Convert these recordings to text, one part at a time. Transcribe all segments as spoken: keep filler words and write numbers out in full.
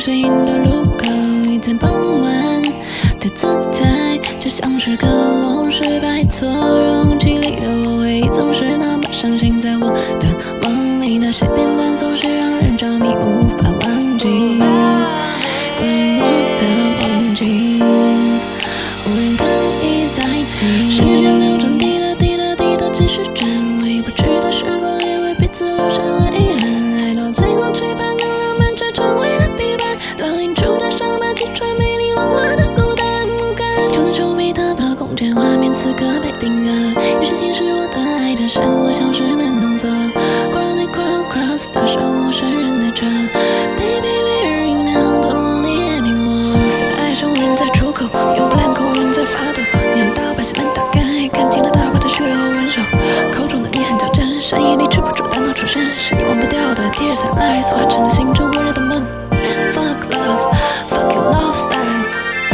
鞋印的路口，一天傍晚的姿态，就像是个龙失败错，容器里的我回忆总是那么伤心，在我的梦里那些片段总是让人着迷，无法忘记。关于我的梦境，无人可以代替。时间流转，滴答滴答滴答继续转，微不知的时光也为彼此留下了遗憾，爱到最后期盼的浪漫却成为了批判，烙印出那上班击穿没你忘我的孤单无感。就那皱眉他的空间画面此刻被定格，于是侵蚀我的爱的山，我像是慢动作 Chronic Crown Cross 搭上陌生人的车 Baby we're in now don't want it anymore。 虽然爱上我人在出口，用不烂口人在发抖，你用刀把心门打开，看清了大把的血和温柔，口中的你很较真，深夜里止不住单刀出身，是你忘不掉的 tears and lies 化成了心中温热的梦。 Fuck love fuck your love style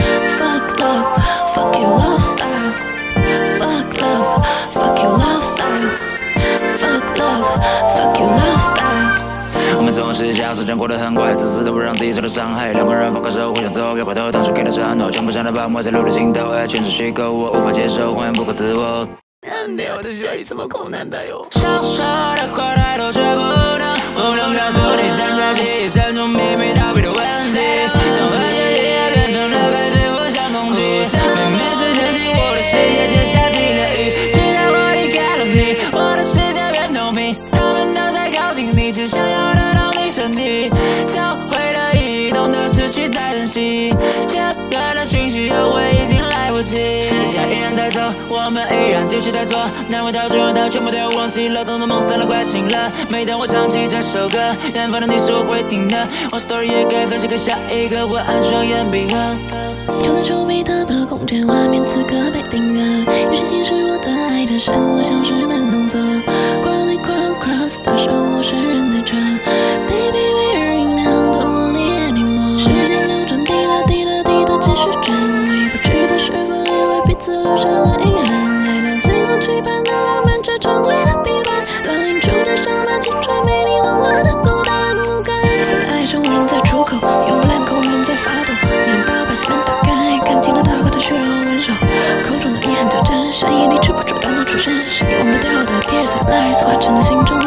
Fuck love fuck your love style Fuck love fuck your love style Fuck love fuck your love style。 我们总是想时间过得很快，自私的不让自己受到伤害，两个人放开手互相走，别回头，当初给的承诺全部像那泡沫在路的尽头，爱全是虚构，我无法接受，谎言不可自我。 没有的学怎么困难的哟？ 想说的话太多却不能，不能告诉你，现在记忆深处秘密逃避的问题，从分解题也变成了开始互相攻击，明明是天气，我的世界却下起了雨，只要我离开了你，我的世界变透明，他们都在靠近你，只想要得到你身体，教会了意义，懂得失去再珍惜，切断了讯息，后悔已经来不及，时间依然在走，我们依然继续在做，难为到最后的全部都要忘记了，等到梦散了快醒了，每当我唱起这首歌，远方的你是我会听的，我 story 也该分享给下一个，我按双眼闭合。 就那皱眉他的空间画面此刻被定格，于是侵蚀我的爱的山，我像是慢动作 Chronic Crown Cross 搭上陌生人的车 Baby we're in now don't want it anymore。 时间流转，滴答滴答滴答继续转，微不知的时光也为彼此留下了遗憾，爱到最后期盼的浪漫却成为了批判，烙印出那上班击穿没你忘我的孤单无感。虽然爱上我人在出口，用不烂口人在发抖，你用刀把心门打开，看清了大把的血和温柔，口中的你很较真，深夜里止不住单刀出身，是你忘不掉的 tears and lies 化成了心中